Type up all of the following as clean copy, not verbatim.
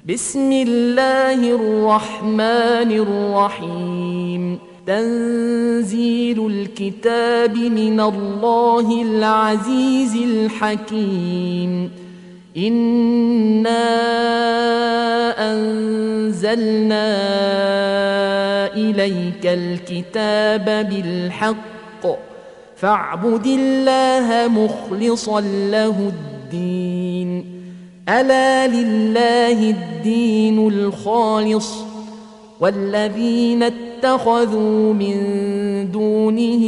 بسم الله الرحمن الرحيم. تنزيل الكتاب من الله العزيز الحكيم. إنا أنزلنا إليك الكتاب بالحق فاعبد الله مخلصا له الدين. ألا لله الدين الخالص والذين اتخذوا من دونه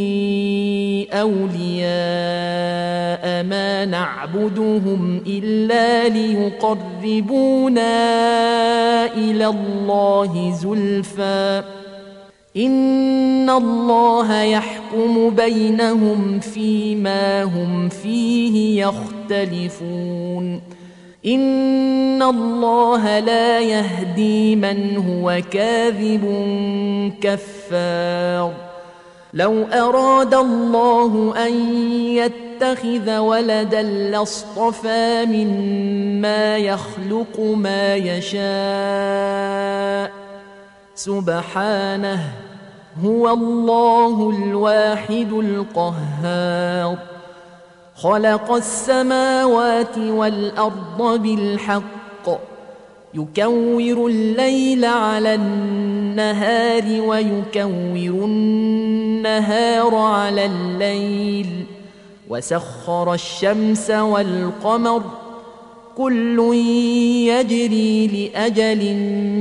أولياء ما نعبدهم إلا ليقربونا إلى الله زلفى إن الله يحكم بينهم فيما هم فيه يختلفون. إن الله لا يهدي من هو كاذب كفار. لو أراد الله أن يتخذ ولدا لاصطفى مما يخلق ما يشاء سبحانه هو الله الواحد القهار. خلق السماوات والأرض بالحق يكور الليل على النهار ويكور النهار على الليل وسخر الشمس والقمر كل يجري لأجل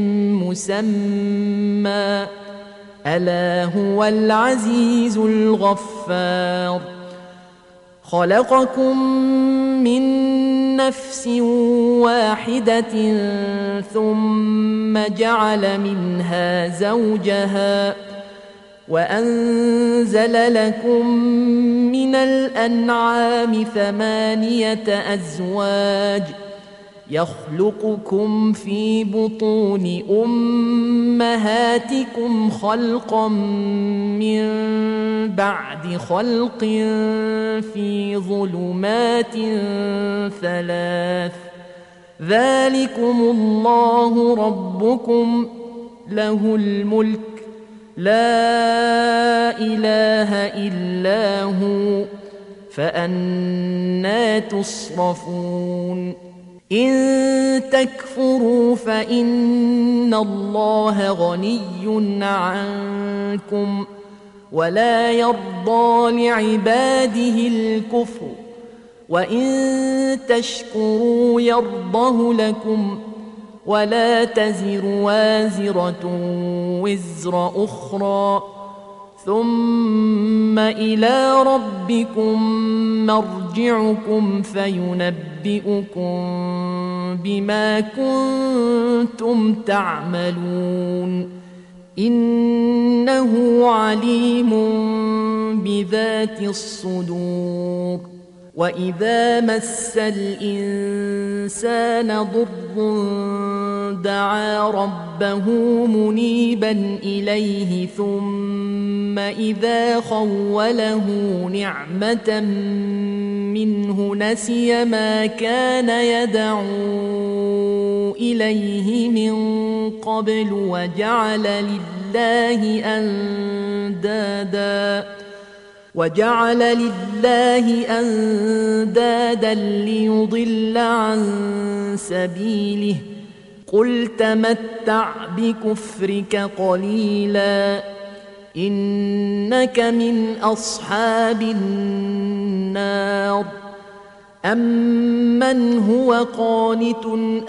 مسمى ألا هو العزيز الغفار. خلقكم من نفس واحدة ثم جعل منها زوجها وأنزل لكم من الأنعام 8 أزواج يخلقكم في بطون أمهاتكم خلقا من بعد خلق في ظلمات 3 ذلكم الله ربكم له الملك لا إله إلا هو فأنى تصرفون. إن تكفروا فإن الله غني عنكم ولا يرضى لعباده الكفر وإن تشكروا يرضه لكم ولا تزر وازرة وزر أخرى ثم إلى ربكم مرجعكم فينبئكم بما كنتم تعملون إنه عليم بذات الصدور. وإذا مس الإنسان ضر دعا ربه منيبا إليه ثم إذا خوله نعمة منه نسي ما كان يدعو إليه من قبل وجعل لله أندادا ليضل عن سبيله قل تمتع بكفرك قليلا إنك من أصحاب النار. أمن هو قانت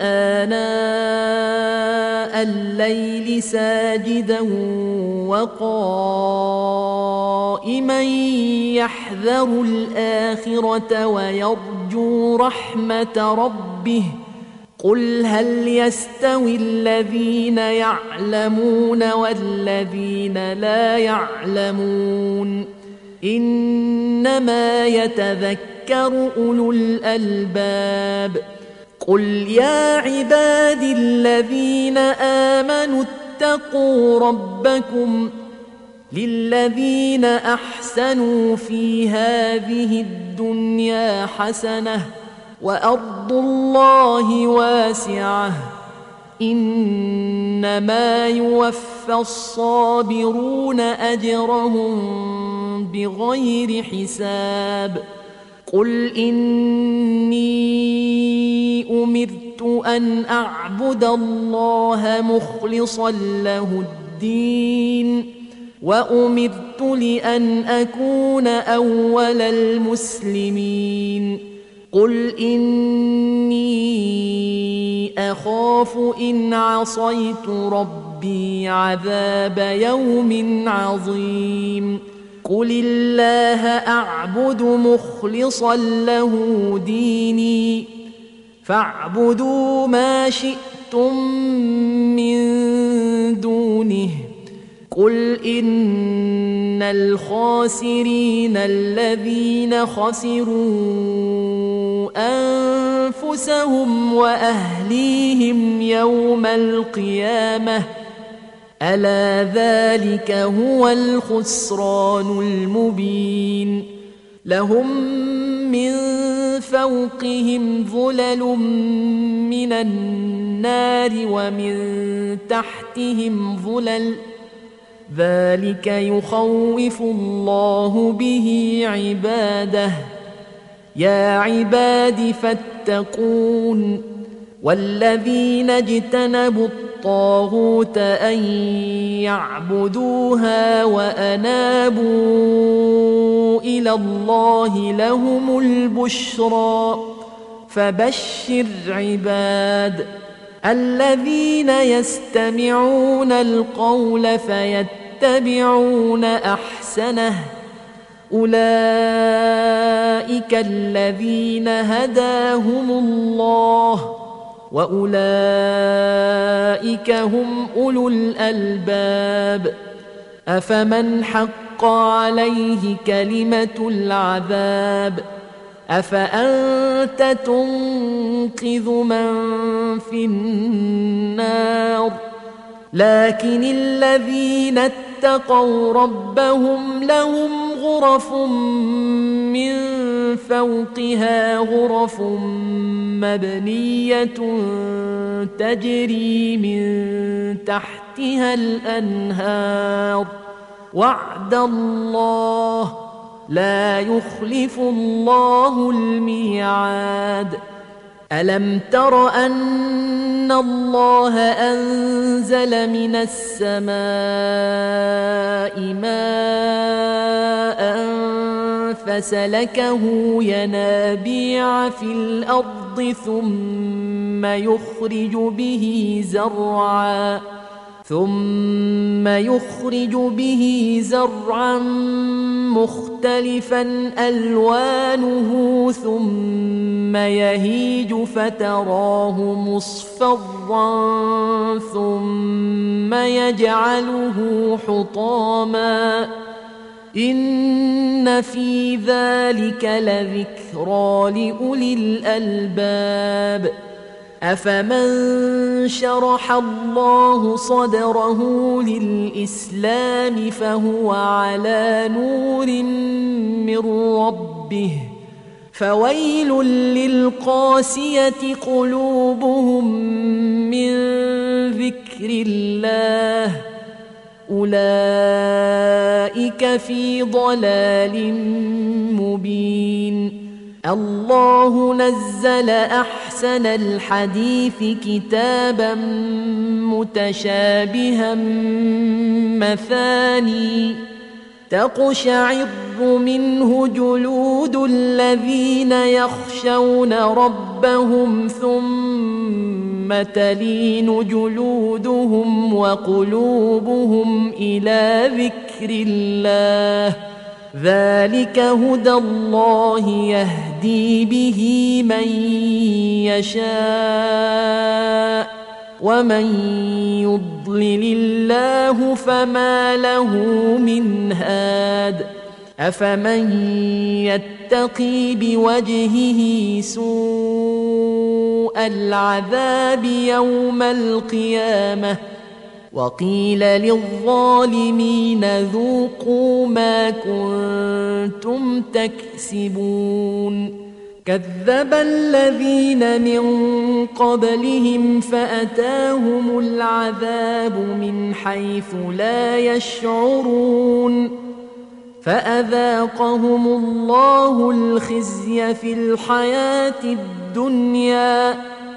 آناء الليل ساجدا وقائما يحذر الآخرة ويرجو رحمة ربه قل هل يستوي الذين يعلمون والذين لا يعلمون إنما يتذكر أولو الألباب. قل يا عبادي الذين آمنوا اتقوا ربكم للذين أحسنوا في هذه الدنيا حسنة وأرض الله واسعة إنما يوفى الصابرون أجرهم بغير حساب قل إني أمرت أن أعبد الله مخلصا له الدين وأمرت لأن أكون أول المسلمين قل إني أخاف إن عصيت ربي عذاب يوم عظيم قل الله أعبد مخلصا له ديني فاعبدوا ما شئتم من دونه قل إن الخاسرين الذين خسروا أنفسهم وأهليهم يوم القيامة ألا ذلك هو الخسران المبين لهم من فوقهم ظلل من النار ومن تحتهم ظلل ذلك يخوف الله به عباده يا عباد فاتقون والذين اجتنبوا الطاغوت أن يعبدوها وأنابوا إلى الله لهم البشرى فبشر عباد الذين يستمعون القول فيتبعون أحسنه أولئك الذين هداهم الله وأولئك هم أولو الألباب أفمن حق عليه كلمة العذاب أفأنت تنقذ من في النار لكن الذين اتقوا ربهم لهم غرف من فوقها غرف مبنية تجري من تحتها الأنهار وعد الله لا يخلف الله الميعاد ألم تر أن الله أنزل من السماء ماء فسلكه ينابيع في الأرض ثم يخرج به زرعا مختلفا ألوانه ثم يهيج فتراه مصفرا ثم يجعله حطاما إن في ذلك لذكرى لأولي الألباب أفمن شرح الله صدره للإسلام فهو على نور من ربه فويل للقاسية قلوبهم من ذكر الله أولئك في ضلال مبين الله نزل أحسن الحديث كتابا متشابها مثاني تقشعر منه جلود الذين يخشون ربهم ثم تلين جلودهم وقلوبهم إلى ذكر الله ذلك هدى الله يهدي به من يشاء ومن يضلل الله فما له من هاد أفمن يتقي بوجهه سوء العذاب يوم القيامة وقيل للظالمين ذوقوا ما كنتم تكسبون كذب الذين من قبلهم فأتاهم العذاب من حيث لا يشعرون فأذاقهم الله الخزي في الحياة الدنيا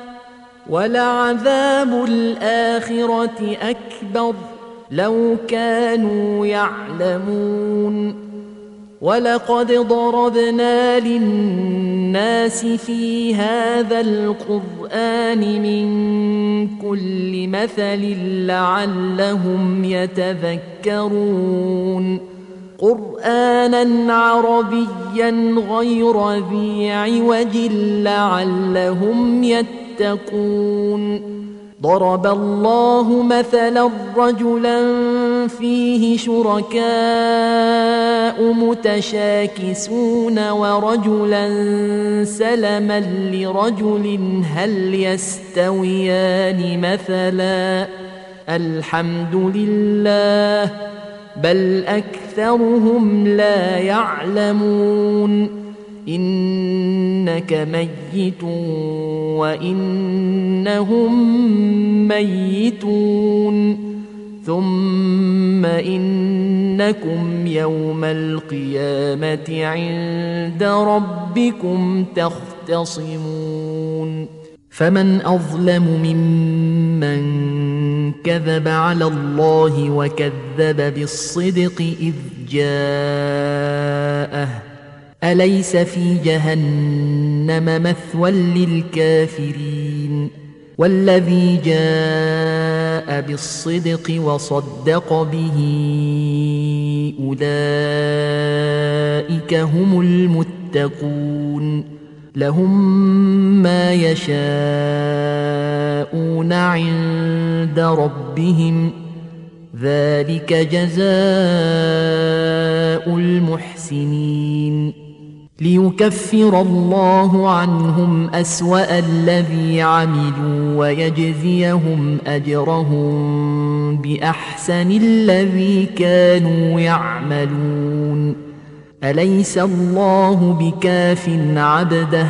ولعذاب الآخرة أكبر لو كانوا يعلمون ولقد ضربنا للناس في هذا القرآن من كل مثل لعلهم يتذكرون قرآنا عربيا غير ذي عوج لعلهم يتقون ضرب الله مثلا رجلا فيه شركاء متشاكسون ورجلا سلما لرجل هل يستويان مثلا الحمد لله بل أكثرهم لا يعلمون إنك ميت وإنهم ميتون ثم إنكم يوم القيامة عند ربكم تختصمون فمن أظلم ممن كذب على الله وكذب بالصدق إذ جاءه أليس في جهنم مثوى للكافرين والذي جاء بالصدق وصدق به أولئك هم المتقون لهم ما يشاءون عند ربهم ذلك جزاء المحسنين ليكفر الله عنهم أسوأ الذي عملوا ويجزيهم أجرهم بأحسن الذي كانوا يعملون أليس الله بكاف عبده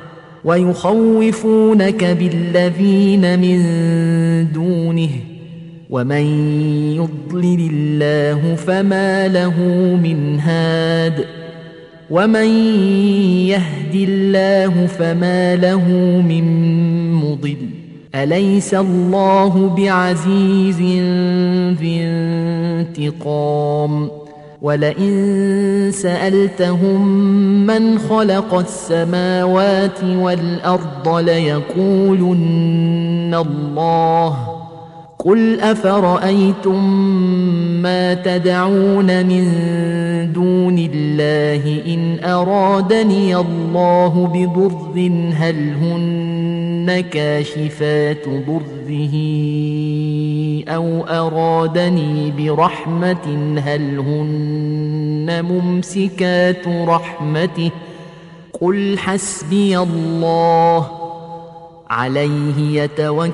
ويخوفونك بالذين من دونه ومن يضلل الله فما له من هاد ومن يهد الله فما له من مضل أليس الله بعزيز ذي انتقام ولئن سألتهم من خلق السماوات والأرض ليقولن الله قل أفرأيتم ما تدعون من دون الله إن أرادني الله بضر هل هن كاشفات ضره أو أرادني برحمة هل هن ممسكات رحمته قل حسبي الله عليه يتوكل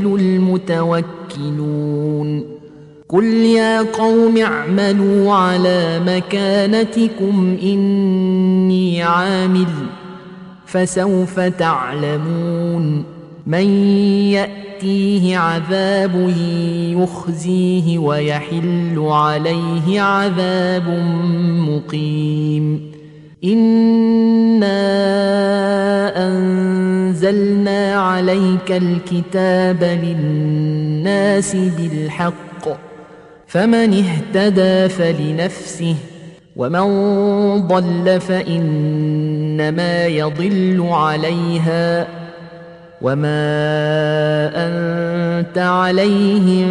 المتوكلون قل يا قوم اعملوا على مكانتكم إني عامل فسوف تعلمون من يأتيه عذاب يخزيه ويحل عليه عذاب مقيم إنا أنزلنا عليك الكتاب للناس بالحق فمن اهتدى فلنفسه ومن ضل فإنما يضل عليها وما أنت عليهم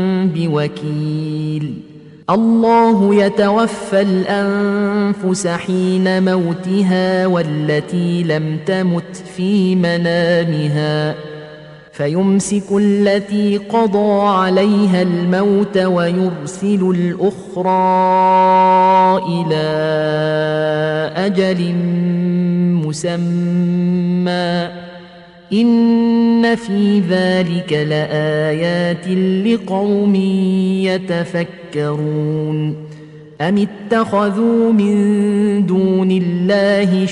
بوكيل الله يتوفى الأنفس حين موتها والتي لم تمت في منامها فيمسك التي قضى عليها الموت ويرسل الأخرى إلى أجل مسمى إن في ذلك لآيات لقوم يتفكرون أم اتخذوا من دون الله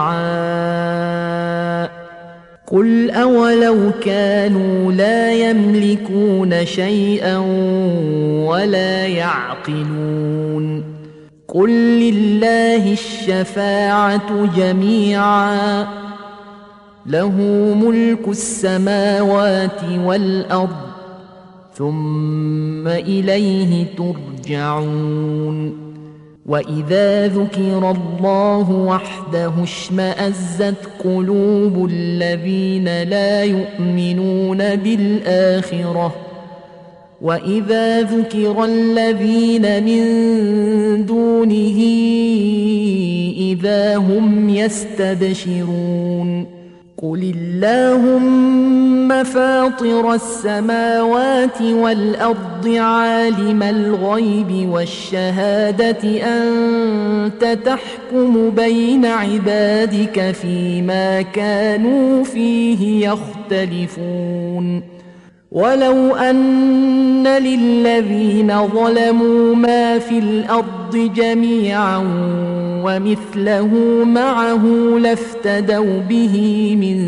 شفعاء قل أولو كانوا لا يملكون شيئا ولا يعقلون قل لله الشفاعة جميعا له ملك السماوات والأرض ثم إليه ترجعون وإذا ذكر الله وحده اشمأزت قلوب الذين لا يؤمنون بالآخرة وإذا ذكر الذين من دونه إذا هم يستبشرون قل اللهم فاطر السماوات والأرض عالم الغيب والشهادة أنت تحكم بين عبادك فيما كانوا فيه يختلفون ولو أن للذين ظلموا ما في الأرض جميعا ومثله معه لافتدوا به من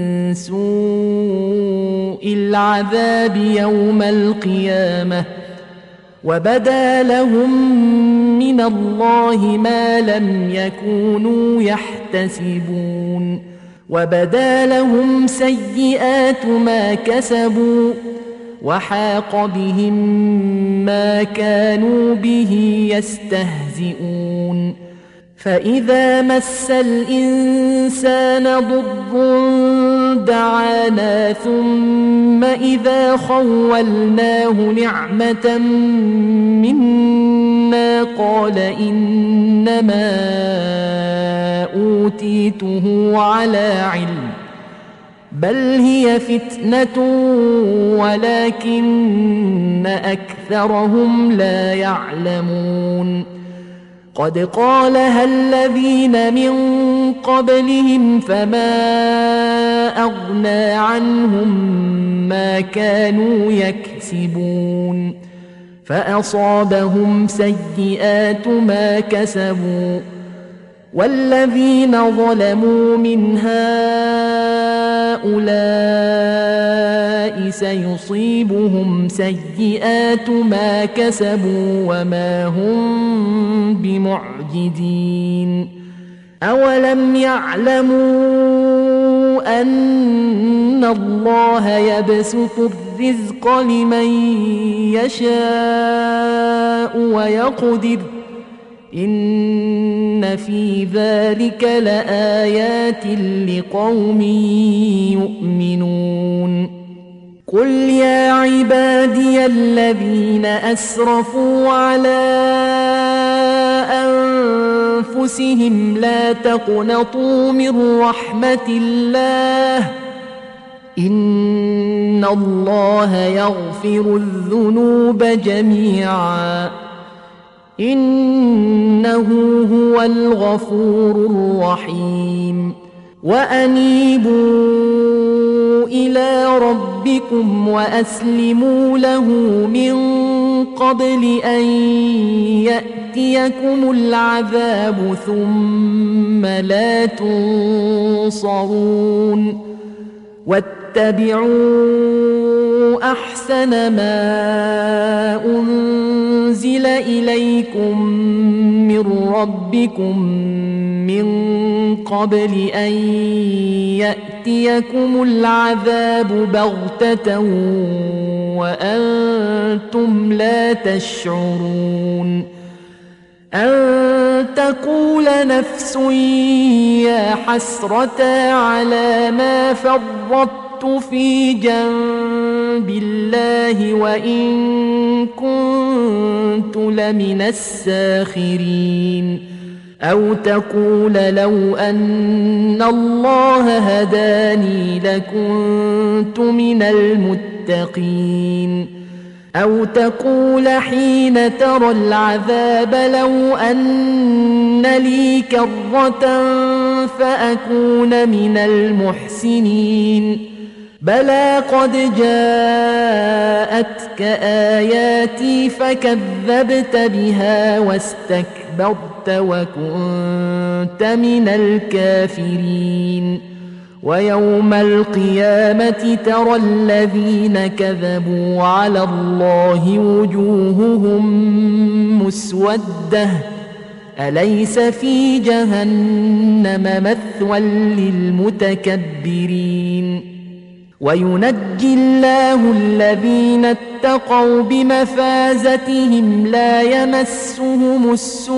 سوء العذاب يوم القيامة وبدا لهم من الله ما لم يكونوا يحتسبون وبدا لهم سيئات ما كسبوا وحاق بهم ما كانوا به يستهزئون فإذا مس الإنسان ضر دعانا ثم إذا خولناه نعمة منا قال إنما أوتيته على علم بل هي فتنة ولكن أكثرهم لا يعلمون قد قالها الذين من قبلهم فما أغنى عنهم ما كانوا يكسبون فأصابهم سيئات ما كسبوا والذين ظلموا من هؤلاء سيصيبهم سيئات ما كسبوا وما هم بمعجزين أولم يعلموا أن الله يبسط الرزق لمن يشاء ويقدر إن في ذلك لآيات لقوم يؤمنون قل يا عبادي الذين أسرفوا على أنفسهم لا تقنطوا من رحمة الله إن الله يغفر الذنوب جميعا إنه هو الغفور الرحيم وأنيبوا إلى ربكم وأسلموا له من قبل أن يأتيكم العذاب ثم لا تنصرون واتبعوا أحسن ما أنزل إليكم من ربكم من قبل أن يأتيكم العذاب بغتة وأنتم لا تشعرون أن تقول نفس يا حسرة على ما فرطت في جنب الله وإن كنت لمن الساخرين أو تقول لو أن الله هداني لكنت من المتقين أو تقول حين ترى العذاب لو أن لي كرة فأكون من المحسنين بلى قد جاءتك جاءتك آياتي فكذبت بها واستكبرت وكنت من الكافرين ويوم القيامة ترى الذين كذبوا على الله وجوههم مسودة أليس في جهنم مثوى للمتكبرين وينجي الله الذين اتقوا بمفازتهم لا يمسهم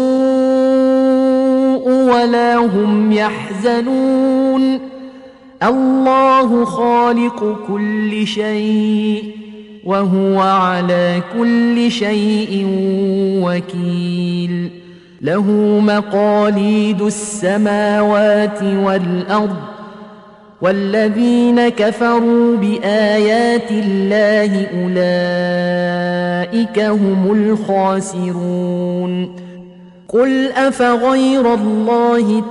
السوء ولا هم يحزنون الله خالق كل شيء وهو على كل شيء وكيل له مقاليد السماوات والأرض والذين كفروا بآيات الله أولئك هم الخاسرون قل أفغير الله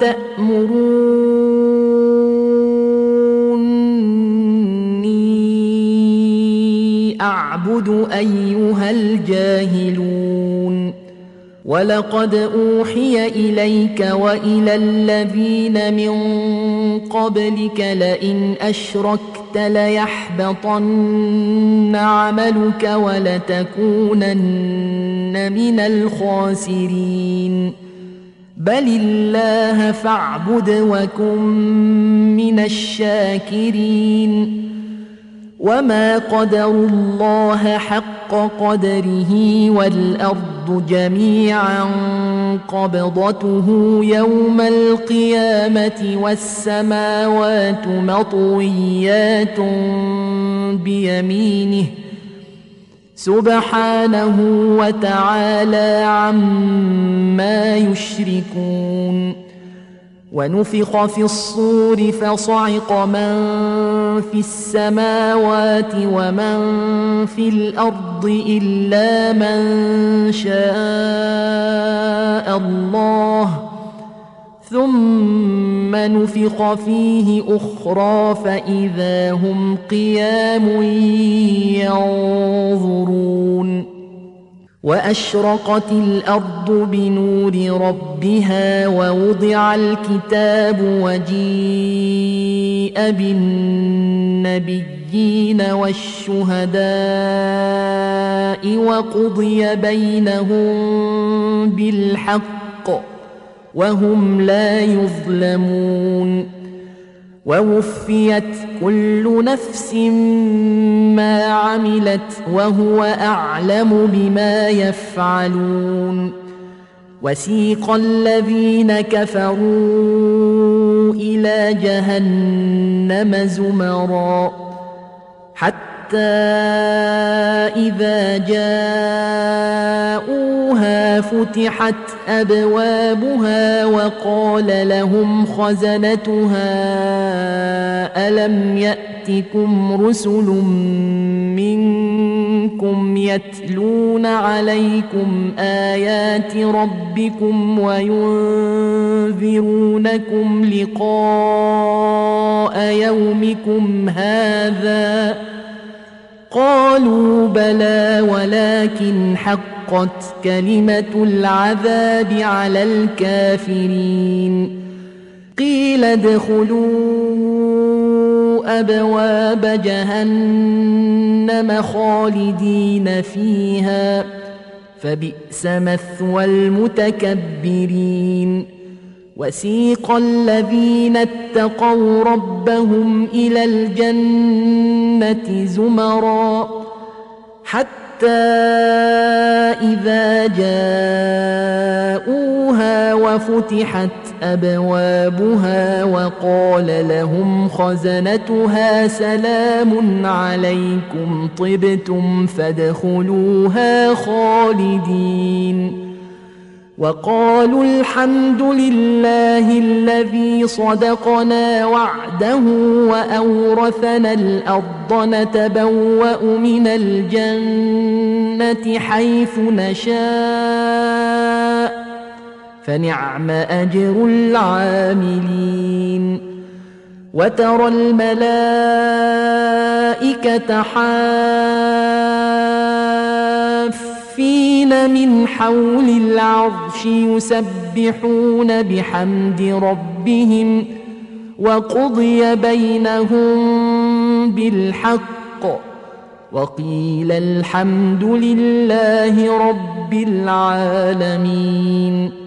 تأمروني أعبد أيها الجاهلون ولقد أوحي إليك وإلى الذين من قبلك لئن أشركت ليحبطن عملك ولتكونن من الخاسرين بل الله فاعبد وكن من الشاكرين وما قدروا الله حق قدره والأرض جميعا قبضته يوم القيامة والسماوات مطويات بيمينه سبحانه وتعالى عما يشركون ونفخ في الصور فصعق من في السماوات ومن في الأرض إلا من شاء الله ثم نفخ فيه أخرى فإذا هم قيام ينظرون وأشرقت الأرض بنور ربها ووضع الكتاب وجيء بالنبيين والشهداء وقضي بينهم بالحق وهم لا يظلمون ووفيت كل نفس ما عملت وهو أعلم بما يفعلون وسيق الذين كفروا إلى جهنم زمرا حتى إذا جاءوها فتحت أبوابها وقال لهم خزنتها ألم يأتكم رسل منكم يتلون عليكم آيات ربكم وينذرونكم لقاء يومكم هذا قالوا بلى ولكن حقت كلمة العذاب على الكافرين قيل ادخلوا أبواب جهنم خالدين فيها فبئس مثوى المتكبرين وسيق الذين اتقوا ربهم إلى الجنة زمرا حتى إذا جاءوها وفتحت أبوابها وقال لهم خزنتها سلام عليكم طبتم فادخلوها خالدين وقالوا الحمد لله الذي صدقنا وعده وأورثنا الأرض نتبوأ من الجنة حيث نشاء فنعم أجر العاملين وترى الملائكة من حول العرش يسبحون بحمد ربهم وقضي بينهم بالحق وقيل الحمد لله رب العالمين.